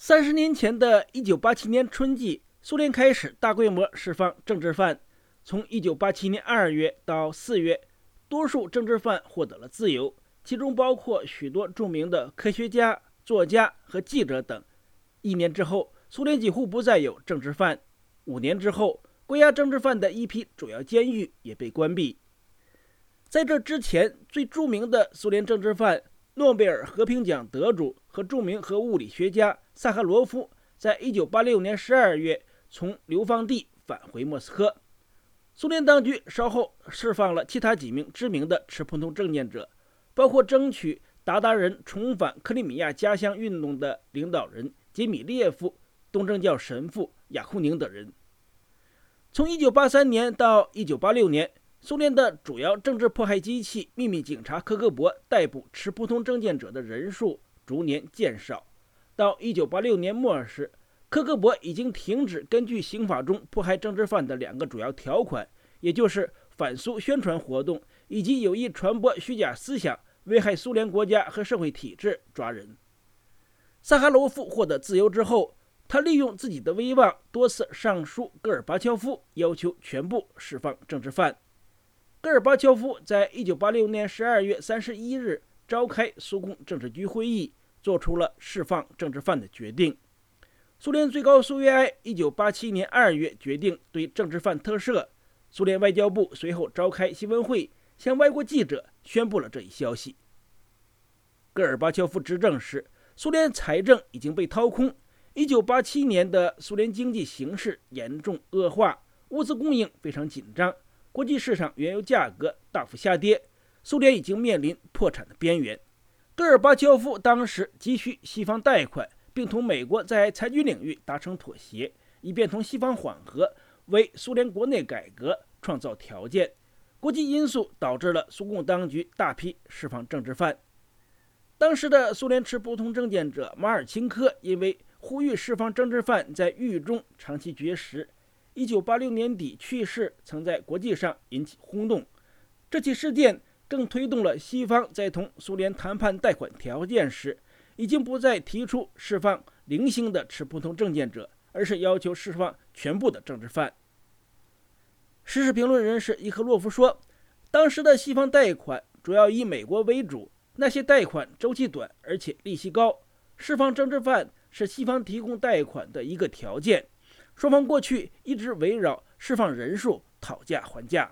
30年前的1987年春季，苏联开始大规模释放政治犯。从1987年2月到4月，多数政治犯获得了自由，其中包括许多著名的科学家、作家和记者等。1年之后，苏联几乎不再有政治犯。5年之后，关押政治犯的一批主要监狱也被关闭。在这之前，最著名的苏联政治犯、诺贝尔和平奖得主和著名核物理学家萨哈罗夫，在1986年12月从流放地返回莫斯科。苏联当局稍后释放了其他几名知名的持普通政见者，包括争取鞑靼人重返克里米亚家乡运动的领导人杰米列夫、东正教神父雅库宁等人。从1983年到1986年，苏联的主要政治迫害机器秘密警察科格勃逮捕持普通政见者的人数逐年减少。到1986年末时，科格勃已经停止根据刑法中迫害政治犯的2个主要条款，也就是反苏宣传活动以及有意传播虚假思想、危害苏联国家和社会体制抓人。萨哈罗夫获得自由之后，他利用自己的威望多次上书戈尔巴乔夫，要求全部释放政治犯。戈尔巴乔夫在1986年12月31日召开苏共政治局会议，做出了释放政治犯的决定。苏联最高苏维埃1987年2月决定对政治犯特赦，苏联外交部随后召开新闻会，向外国记者宣布了这一消息。戈尔巴乔夫执政时，苏联财政已经被掏空，1987年的苏联经济形势严重恶化，物资供应非常紧张，国际市场原油价格大幅下跌，苏联已经面临破产的边缘。戈尔巴乔夫当时急需西方贷款，并同美国在采取领域达成妥协，以便同西方缓和，为苏联国内改革创造条件。国际因素导致了苏共当局大批释放政治犯。当时的苏联持普通政见者马尔钦科因为呼吁释放政治犯，在狱中长期绝食，1986年底去世，曾在国际上引起轰动。这起事件更推动了西方在同苏联谈判贷款条件时，已经不再提出释放零星的持普通政见者，而是要求释放全部的政治犯。时事评论人士伊赫洛夫说，当时的西方贷款主要以美国为主，那些贷款周期短而且利息高，释放政治犯是西方提供贷款的一个条件。双方过去一直围绕释放人数讨价还价。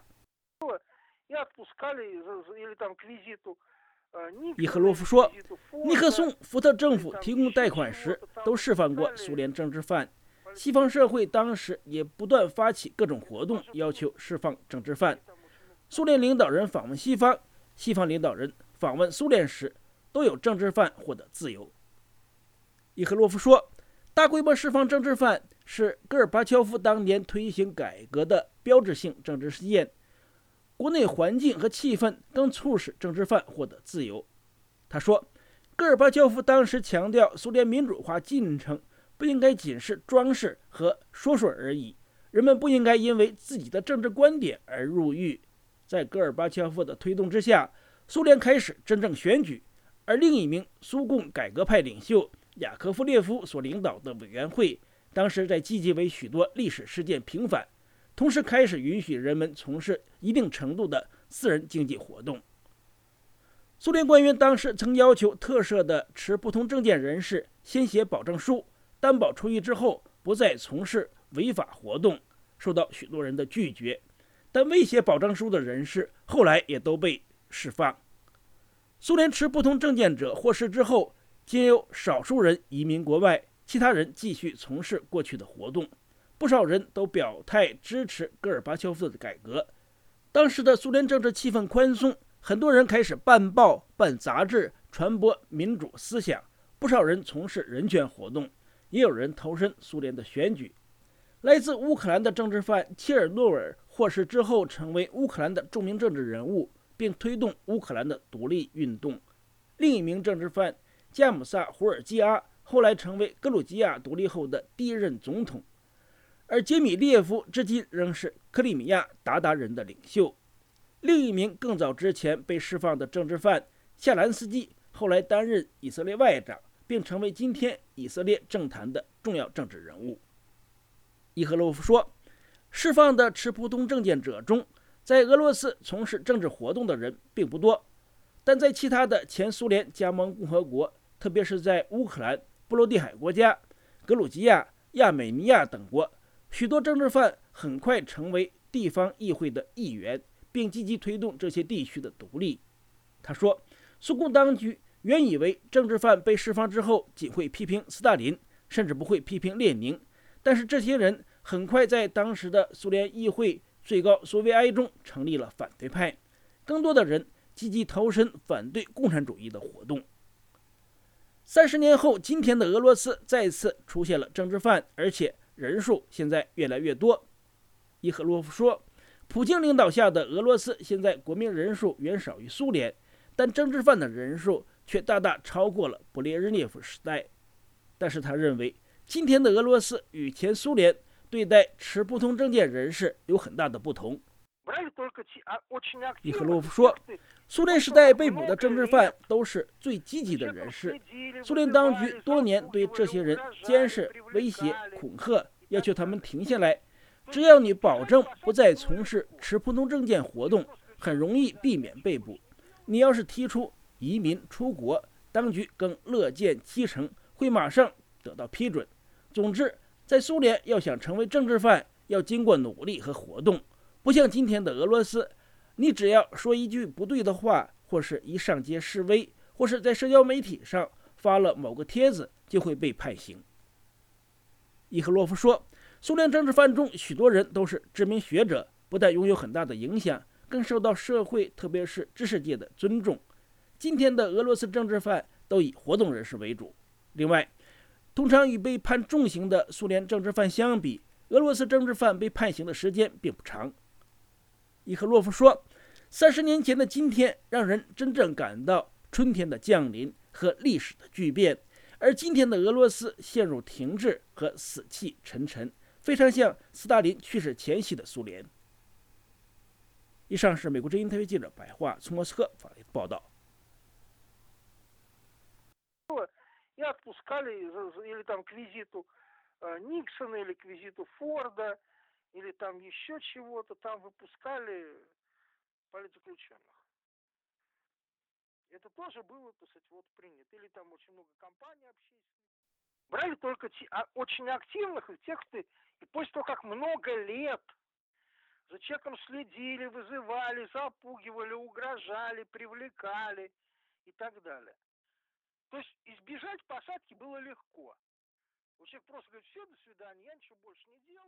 伊赫洛夫说，尼克松、福特政府提供贷款时都释放过苏联政治犯，西方社会当时也不断发起各种活动，要求释放政治犯。苏联领导人访问西方，西方领导人访问苏联时，都有政治犯获得自由。伊赫洛夫说，大规模释放政治犯是戈尔巴乔夫当年推行改革的标志性政治事件，国内环境和气氛更促使政治犯获得自由。他说，戈尔巴乔夫当时强调苏联民主化进程不应该仅是装饰和说说而已，人们不应该因为自己的政治观点而入狱。在戈尔巴乔夫的推动之下，苏联开始真正选举，而另一名苏共改革派领袖雅科夫列夫所领导的委员会当时在积极为许多历史事件平反，同时开始允许人们从事一定程度的私人经济活动。苏联官员当时曾要求特赦的持不同政见人士先写保证书，担保出狱之后不再从事违法活动，受到许多人的拒绝。但未写保证书的人士后来也都被释放。苏联持不同政见者获释之后，仅有少数人移民国外，其他人继续从事过去的活动。不少人都表态支持戈尔巴乔夫的改革。当时的苏联政治气氛宽松，很多人开始办报、办杂志，传播民主思想。不少人从事人权活动，也有人投身苏联的选举。来自乌克兰的政治犯切尔诺尔获释之后，成为乌克兰的著名政治人物，并推动乌克兰的独立运动。另一名政治犯加姆萨·胡尔基阿后来成为格鲁吉亚独立后的第一任总统，而杰米列夫至今仍是克里米亚鞑靼人的领袖。另一名更早之前被释放的政治犯夏兰斯基后来担任以色列外长， 并成为今天以色列政坛的重要政治人物。伊赫洛夫说，释放的持普通政见者中，在俄罗斯从事政治活动的人并不多，但在其他的前苏联加盟共和国，特别是在乌克兰、波罗的海国家、格鲁吉亚、亚美尼亚等国，许多政治犯很快成为地方议会的议员，并积极推动这些地区的独立。他说，苏共当局原以为政治犯被释放之后仅会批评斯大林，甚至不会批评列宁，但是这些人很快在当时的苏联议会最高苏维埃中成立了反对派，更多的人积极投身反对共产主义的活动。30年后，今天的俄罗斯再次出现了政治犯，而且人数现在越来越多。伊赫洛夫说，普京领导下的俄罗斯现在国民人数远少于苏联，但政治犯的人数却大大超过了勃列日涅夫时代。但是他认为，今天的俄罗斯与前苏联对待持不同政见人士有很大的不同。伊赫洛夫说，苏联时代被捕的政治犯都是最积极的人士，苏联当局多年对这些人监视、威胁、恐吓，要求他们停下来，只要你保证不再从事持普通政见活动，很容易避免被捕。你要是提出移民出国，当局更乐见其成，会马上得到批准。总之，在苏联要想成为政治犯，要经过努力和活动，不像今天的俄罗斯，你只要说一句不对的话，或是一上街示威，或是在社交媒体上发了某个帖子，就会被判刑。伊赫洛夫说，苏联政治犯中许多人都是知名学者，不但拥有很大的影响，更受到社会特别是知识界的尊重。今天的俄罗斯政治犯都以活动人士为主。另外，通常与被判重刑的苏联政治犯相比，俄罗斯政治犯被判刑的时间并不长。伊赫洛夫说，30年前的今天让人真正感到春天的降临和历史的巨变，而今天的俄罗斯陷入停滞和死气沉沉，非常像斯大林去世前夕的苏联。以上是美国之音特约记者白桦从莫斯科发来的报道。 И отпускали или там к визиту Никсона, или к визиту Форда, или там еще чего-то, там выпускали политзаключенных. Это тоже было, так сказать, вот принято. Или там очень много компаний общественных. Брали только очень активных, и тех, кто... И после того, как много лет за человеком следили, вызывали, запугивали, угрожали, привлекали и так далее. То есть избежать посадки было легко. Вот человек просто говорит, все, до свидания, я ничего больше не делаю.